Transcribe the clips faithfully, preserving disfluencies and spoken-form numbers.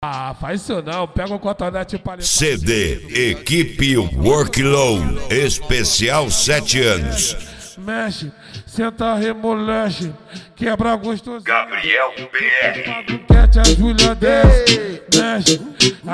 Ah, faz isso não, pega o cotonete para C D Equipe Workload Especial sete anos. Mexe, senta, remolexe, quebra gostosinho. Gabriel P R. Paguquete, a Júlia desce, mexe.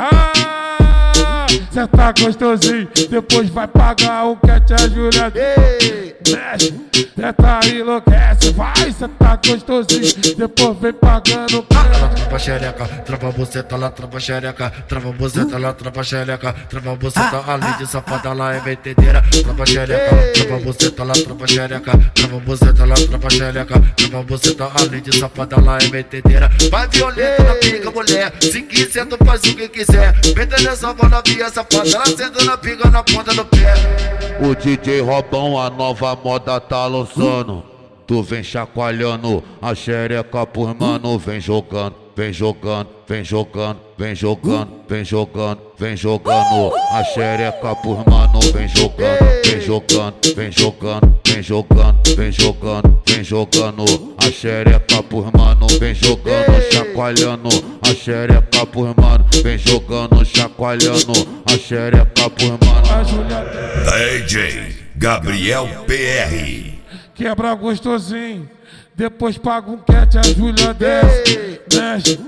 Ah, senta gostosinho, depois vai pagar um quete, a Júlia desce. Mexe, senta, enlouquece, vai, senta gostosinho, depois vem pagando. Ela trava xereca, trava buceta, lá trava xereca, trava buceta, lá trava xereca, trava buceta, além de safada, lá é metedeira. Trava xereca, trava buceta, lá trava xereca, trava buceta, lá trava xereca, trava buceta, além de safada, lá é metedeira. Vai violenta na pica, mulher, se quiser tu faz o que quiser. Meta nessa bola via safada, ela senta na pica na ponta do pé. O D J Robão, a nova moda tá lançando. Tu vem chacoalhando a xereca por mano, vem jogando, vem jogando, vem jogando, vem jogando, vem jogando, vem jogando a xereca por mano, vem jogando, vem jogando, vem jogando, vem jogando, vem jogando, vem jogando a xereca por mano, vem jogando, chacoalhando a xereca por mano, vem jogando, chacoalhando a xereca por mano. D J Gabriel P R. Quebra gostosinho, depois paga um quete, a Júlia desce, mexe.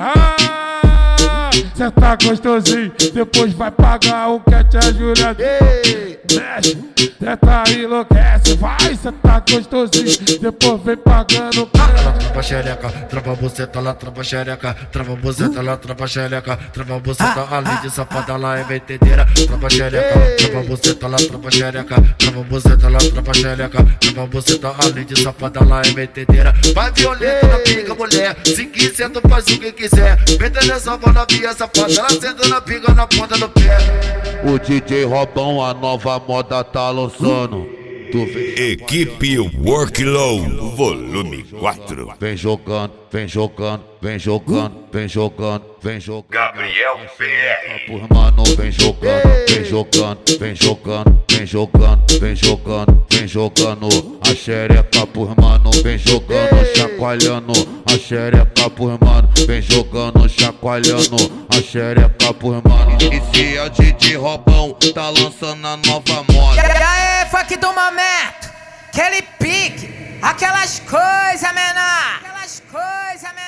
Ah, cê tá gostosinho, depois vai pagar um quete, a Júlia desce, mexe. Cê tá enlouquece, vai, cê tá gostosinho, depois vem pagando. Ela trava xereca, trava buceta, lá trava xereca, trava buceta, lá trava xereca, trava buceta, além de safada, lá é metedeira. Trava xereca, trava buceta, lá trava xereca, trava buceta, lá trava xereca, trava buceta, além de safada, lá é metedeira. Vai violenta na pica, mulher, se quiser tu faz o que quiser. Meta nessa bola via safada, ela senta na pica na ponta do pé. O D J Robão, a nova moda tá lançando. Tu vem, Equipe Workload Volume quatro. vem jogando, vem jogando, vem jogando, vem jogando, vem jogando. Gabriel P R. Por mano, vem jogando, vem jogando, vem jogando, vem jogando, vem jogando, vem jogando a xereca por mano, vem jogando, chacoalhando a xereca por mano, vem jogando, chacoalhando a xereca por mano. Esse é o D J Robão, tá lançando a nova moda. E aí, funk do momento, aquele pique, aquelas coisas menor, aquelas coisas menor.